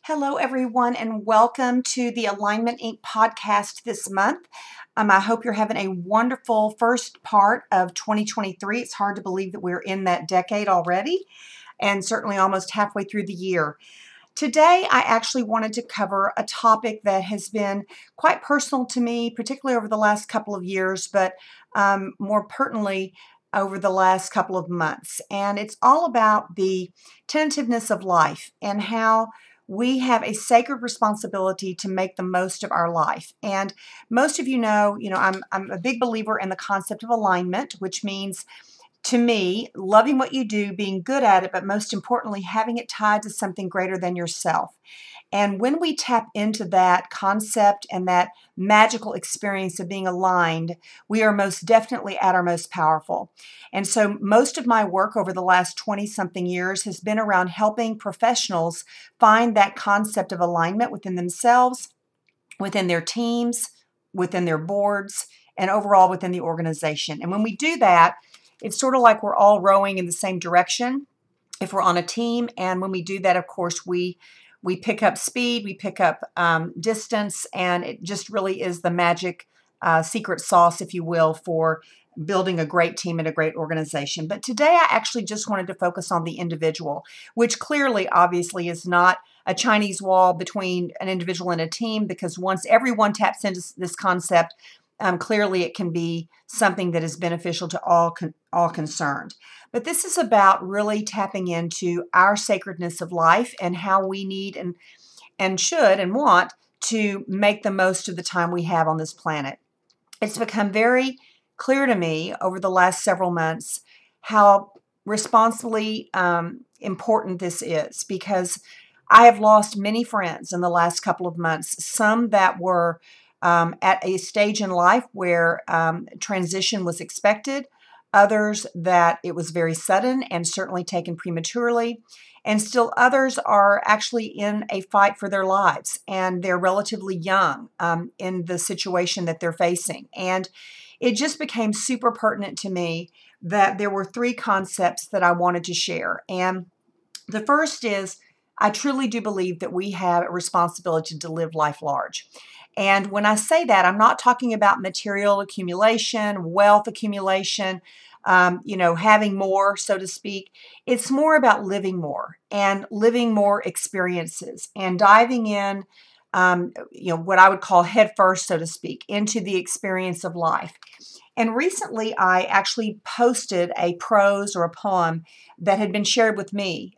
Hello, everyone, and welcome to the Alignment Inc. podcast this month. I hope you're having a wonderful first part of 2023. It's hard to believe that we're in that decade already, and certainly almost halfway through the year. Today, I actually wanted to cover a topic that has been quite personal to me, particularly over the last couple of years, but more pertinently, over the last couple of months. And it's all about the tentativeness of life and how we have a sacred responsibility to make the most of our life. And most of you know, I'm a big believer in the concept of alignment, which means to me, loving what you do, being good at it, but most importantly, having it tied to something greater than yourself. And when we tap into that concept and that magical experience of being aligned, we are most definitely at our most powerful. And so most of my work over the last 20-something years has been around helping professionals find that concept of alignment within themselves, within their teams, within their boards, and overall within the organization. And when we do that, it's sort of like we're all rowing in the same direction if we're on a team. And when we do that, of course, we pick up speed, we pick up distance, and it just really is the magic secret sauce, if you will, for building a great team and a great organization. But today I actually just wanted to focus on the individual, which clearly, obviously, is not a Chinese wall between an individual and a team, because once everyone taps into this concept, clearly it can be something that is beneficial to all concerned. But this is about really tapping into our sacredness of life and how we need and should and want to make the most of the time we have on this planet. It's become very clear to me over the last several months how responsibly important this is, because I have lost many friends in the last couple of months, some that were at a stage in life where transition was expected, others that it was very sudden and certainly taken prematurely, and still others are actually in a fight for their lives, and they're relatively young in the situation that they're facing. And it just became super pertinent to me that there were three concepts that I wanted to share. And the first is, I truly do believe that we have a responsibility to live life large. And when I say that, I'm not talking about material accumulation, wealth accumulation, having more, so to speak. It's more about living more and living more experiences and diving in, what I would call head first, so to speak, into the experience of life. And recently, I actually posted a prose or a poem that had been shared with me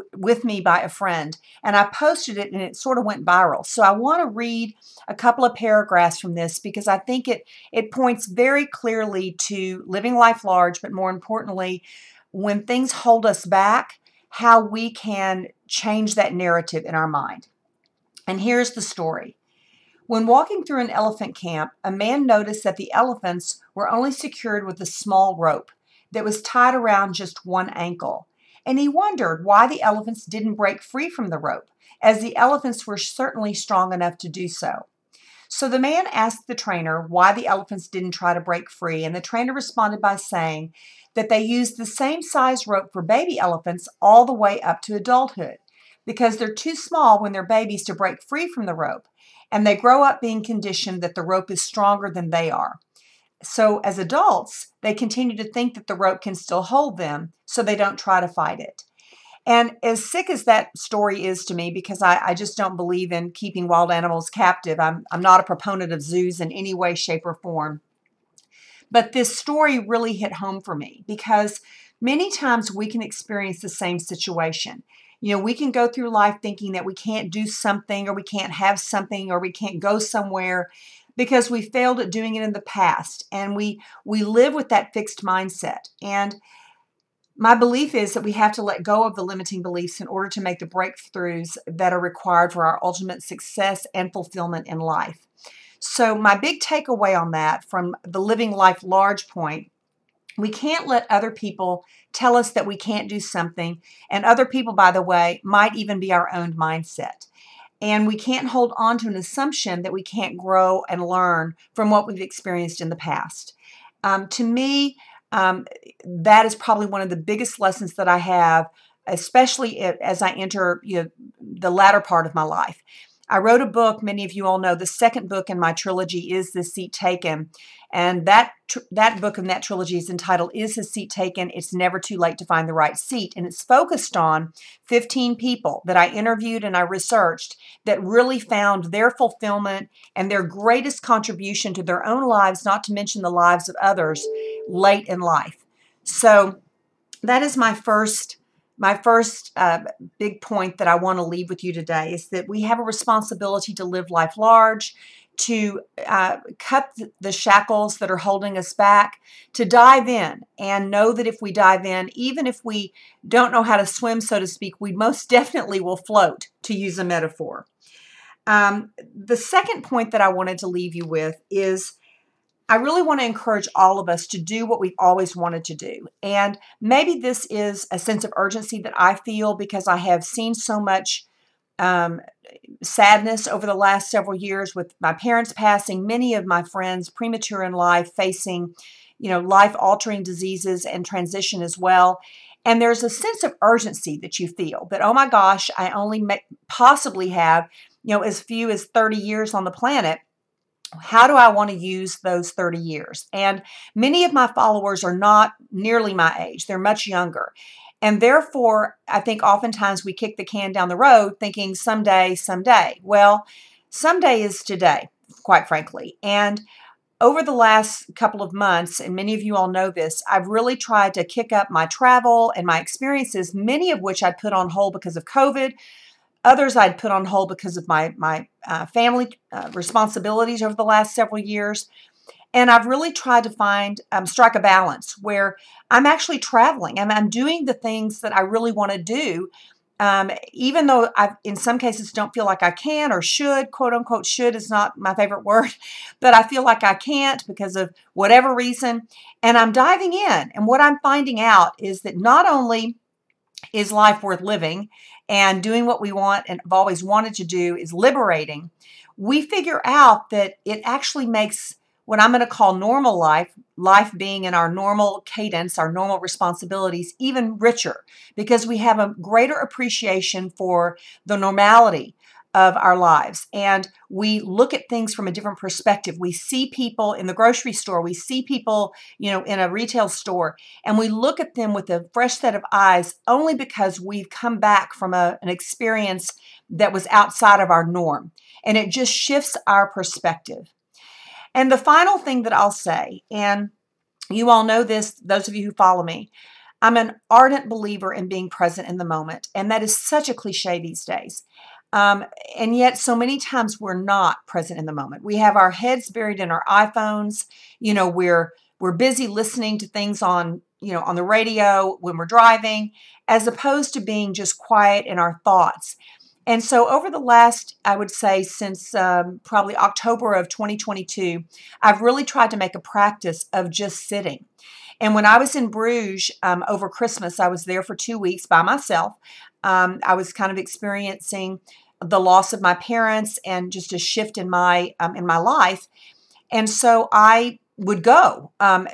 by a friend. And I posted it and it sort of went viral. So I want to read a couple of paragraphs from this because I think it points very clearly to living life large, but more importantly, when things hold us back, how we can change that narrative in our mind. And here's the story. When walking through an elephant camp, a man noticed that the elephants were only secured with a small rope that was tied around just one ankle. And he wondered why the elephants didn't break free from the rope, as the elephants were certainly strong enough to do so. So the man asked the trainer why the elephants didn't try to break free, and the trainer responded by saying that they used the same size rope for baby elephants all the way up to adulthood, because they're too small when they're babies to break free from the rope. And they grow up being conditioned that the rope is stronger than they are. So as adults, they continue to think that the rope can still hold them, so they don't try to fight it. And as sick as that story is to me, because I just don't believe in keeping wild animals captive, I'm not a proponent of zoos in any way, shape, or form. But this story really hit home for me because many times we can experience the same situation. We can go through life thinking that we can't do something or we can't have something or we can't go somewhere because we failed at doing it in the past. And we live with that fixed mindset. And my belief is that we have to let go of the limiting beliefs in order to make the breakthroughs that are required for our ultimate success and fulfillment in life. So my big takeaway on that from the living life large point, we can't let other people tell us that we can't do something. And other people, by the way, might even be our own mindset. And we can't hold on to an assumption that we can't grow and learn from what we've experienced in the past. To me, that is probably one of the biggest lessons that I have especially as I enter the latter part of my life. I wrote a book, many of you all know, the second book in my trilogy, Is This Seat Taken? And that book in that trilogy is entitled, Is This Seat Taken? It's Never Too Late to Find the Right Seat. And it's focused on 15 people that I interviewed and I researched that really found their fulfillment and their greatest contribution to their own lives, not to mention the lives of others, late in life. So that is my first big point that I want to leave with you today, is that we have a responsibility to live life large, to cut the shackles that are holding us back, to dive in and know that if we dive in, even if we don't know how to swim, so to speak, we most definitely will float, to use a metaphor. The second point that I wanted to leave you with is I really want to encourage all of us to do what we've always wanted to do. And maybe this is a sense of urgency that I feel because I have seen so much sadness over the last several years with my parents passing, many of my friends premature in life, facing, life-altering diseases and transition as well. And there's a sense of urgency that you feel that, oh my gosh, I only possibly have, as few as 30 years on the planet. How do I want to use those 30 years? And many of my followers are not nearly my age. They're much younger. And therefore, I think oftentimes we kick the can down the road thinking someday, someday. Well, someday is today, quite frankly. And over the last couple of months, and many of you all know this, I've really tried to kick up my travel and my experiences, many of which I'd put on hold because of COVID. Others I'd put on hold because of my family responsibilities over the last several years. And I've really tried to strike a balance where I'm actually traveling and I'm doing the things that I really want to do, even though I, in some cases, don't feel like I can or should, quote unquote, should is not my favorite word, but I feel like I can't because of whatever reason. And I'm diving in. And what I'm finding out is that not only is life worth living and doing what we want and have always wanted to do is liberating, we figure out that it actually makes what I'm going to call normal life being in our normal cadence, our normal responsibilities, even richer because we have a greater appreciation for the normality of our lives. And we look at things from a different perspective. We see people in the grocery store. We see people, in a retail store, and we look at them with a fresh set of eyes only because we've come back from an experience that was outside of our norm. And it just shifts our perspective. And the final thing that I'll say, and you all know this, those of you who follow me, I'm an ardent believer in being present in the moment. And that is such a cliche these days. And yet so many times we're not present in the moment. We have our heads buried in our iPhones. We're busy listening to things on the radio when we're driving, as opposed to being just quiet in our thoughts. And so over the last, I would say since probably October of 2022, I've really tried to make a practice of just sitting. And when I was in Bruges over Christmas, I was there for 2 weeks by myself. I was kind of experiencing the loss of my parents and just a shift in my life. And so I would go,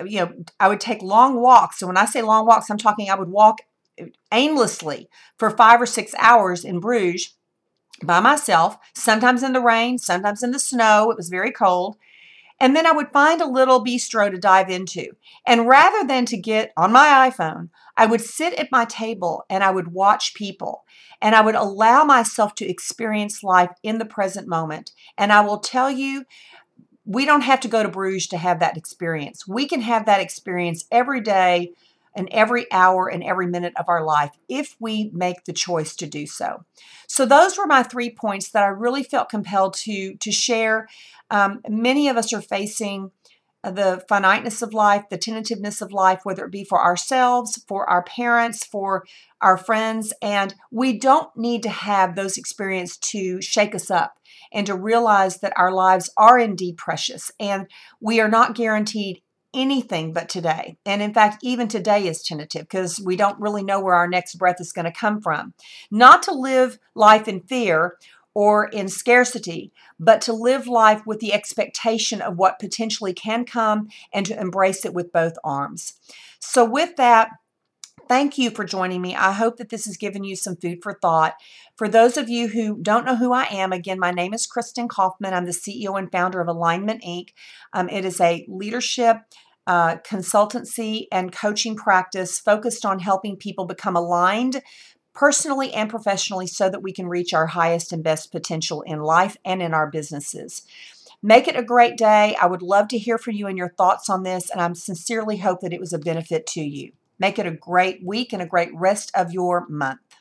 I would take long walks. So when I say long walks, I'm talking I would walk aimlessly for 5 or 6 hours in Bruges by myself, sometimes in the rain, sometimes in the snow. It was very cold. And then I would find a little bistro to dive into. And rather than to get on my iPhone, I would sit at my table and I would watch people. And I would allow myself to experience life in the present moment. And I will tell you, we don't have to go to Bruges to have that experience. We can have that experience every day and every hour and every minute of our life if we make the choice to do so. So those were my 3 points that I really felt compelled to share. Many of us are facing the finiteness of life, the tentativeness of life, whether it be for ourselves, for our parents, for our friends. And we don't need to have those experiences to shake us up and to realize that our lives are indeed precious and we are not guaranteed anything but today. And in fact, even today is tentative because we don't really know where our next breath is going to come from. Not to live life in fear or in scarcity, but to live life with the expectation of what potentially can come and to embrace it with both arms. So with that, Thank you for joining me. I hope that this has given you some food for thought. For those of you who don't know who I am, again, my name is Kristen Kaufman. I'm the CEO and founder of Alignment Inc. It is a leadership consultancy and coaching practice focused on helping people become aligned personally and professionally so that we can reach our highest and best potential in life and in our businesses. Make it a great day. I would love to hear from you and your thoughts on this, and I sincerely hope that it was a benefit to you. Make it a great week and a great rest of your month.